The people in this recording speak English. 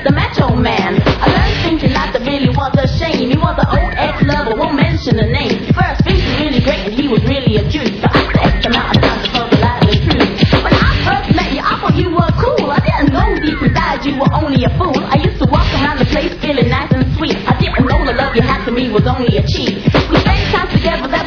the macho man. I learned things in life that really was a shame. He was an old ex-lover, won't mention the name. First, things were really great and he was really a Jew. So I said X amount of times to verbalize the truth. When I first met you, I thought you were cool. I didn't know deep inside you were only a fool. I used to walk around the place feeling nice and sweet. I didn't know the love you had to me was only a cheat. We spent time together.